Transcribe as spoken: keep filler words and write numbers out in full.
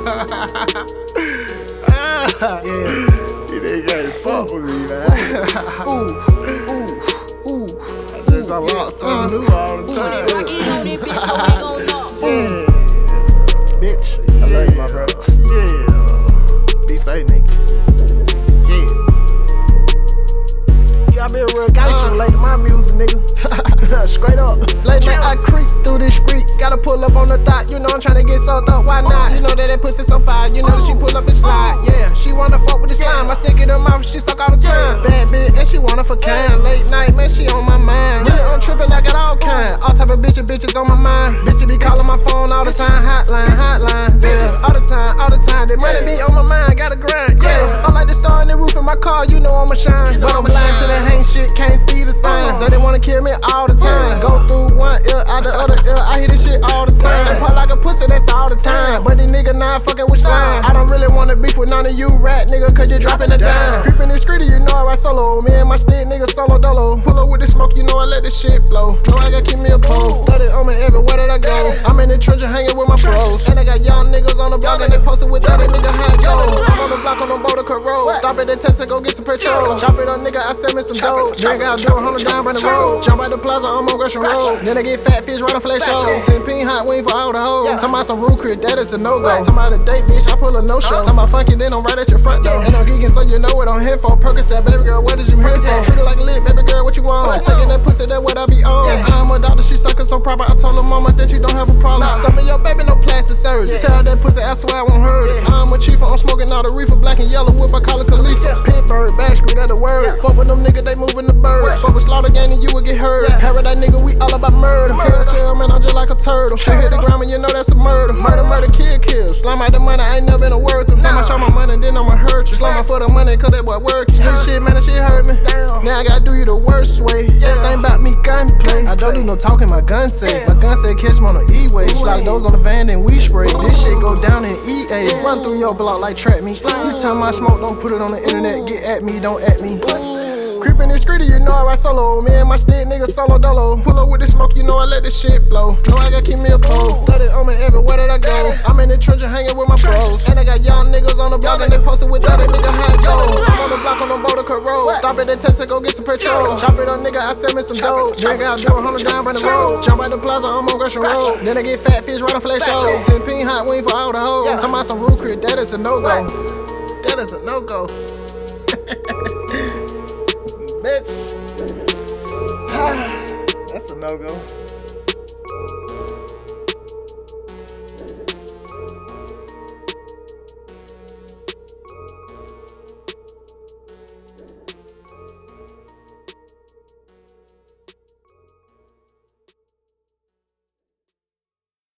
Yeah, you niggas can't fuck with me, man. Ooh, ooh, ooh. I just unlock something new all the time. Yeah, bitch. I love you, my bro. Yeah, be safe, nigga. Yeah, yeah, I be a real gangster related to my music, nigga. Straight up. Late night I creep through this street. Gotta pull up on the thought. You know I'm tryna get soaked up. Why not? You know that that pussy so fire. You know that she pull up and slide. Yeah, she wanna fuck with the slime. I stick it in her mouth. She suck all the time. Bad bitch and she wanna for kind. Late night, man, she on my mind. Really, I'm tripping. I got all kind. All type of bitches, bitches on my mind. Bitches be calling my phone all the time. Hotline, hotline. Yeah, all the time, all the time. That money be on my mind. Gotta grind. Yeah, I'm like the star in the roof of my car. You know I'ma shine. But I'm blind to the hang shit. Can't see the signs. So they wanna kill me all the time. Go through one ear, out the other ear. I hear this shit all the time. Pop like a pussy, that's all the time. But these niggas not fucking with slime. I don't really wanna beef with none of you rat nigga, cause you dropping the dime. Creeping the street, you know I ride solo. Me and my stick nigga solo dolo. Pull up with the smoke, you know I let this shit blow. Know I gotta keep me a pole. Got it on me everywhere that I go. I'm in the trench hanging with my bros. And I got young niggas on the block and they posted with that nigga how it go. I'm on the block on the Boulder Cut Road. Stop at the test and go get some petrol. Chop it up nigga, I send me some dough. Drink out, do a hundred down by the road. Jump out the plaza, I'm on Gresham Road. Then I get fat fish right on flash show. ten pin hot wing for all the hoes. Talking about some root crib, that is a no-go. Talking about a date, bitch, I pull a no-show. Talking about funky, then I'm right at your front door. And I'm geeking, so you know what I'm here for. Percocet, baby girl, what is you here for? Treat it like a lit, baby girl, what you want? Taking that pussy, that what I be on. I'm a doctor, she sucking so proper. I told her mama that you don't have a problem. Some of your baby, no plastic surgery. Tell that pussy, I swear I won't hurt it. I'm a chief, I'm smoking all the reefer, black and yellow whip, I call it Khalifa. Pittsburgh, Bash Street, that the word. Fuck with them niggas, they moving the bird. Fuck with Slaughter Gang and you would get hurt. Paradise nigga, we all about murder. Hell shell, man, I'm just like a turtle. She hit the ground and you know that's a murder. Murder, murder, kill, kill. Slime out the money, I ain't never been a worker. Time I show my money, then I'ma hurt you. Slime my for the money, cause that boy working. This shit, man, that shit hurt me. Now I gotta do you the worst way. Everything about me gunplay. I don't do no talking, my gun say. My gun say catch me on the E-way. Like those on the van, then we spray. This shit go down in E A. Run through your block like trap me. You tell my smoke, don't put it on the internet. Get at me, don't at me. Creepin' the street, you know I ride solo. Me and my stick nigga solo dolo. Pull up with the smoke, you know I let this shit blow. Know I gotta keep me a pole. Got it on me everywhere that I go. I'm in the trench hanging with my bros. And I got young niggas on the block and they posted with that nigga how it go. I'm on the block on the Boulder Cut Road. Stop at the test and go get some petrol. Chop it up nigga, I send me some dough. Drink out, do a hundred down by the road. Jump out the plaza, I'm on Gresham Road. Then I get fat fish right on flash show. ten pin hot wing for all the hoes. Talking about some root crib, that is a no-go. That is a no-go. Bitch. That's a no-go.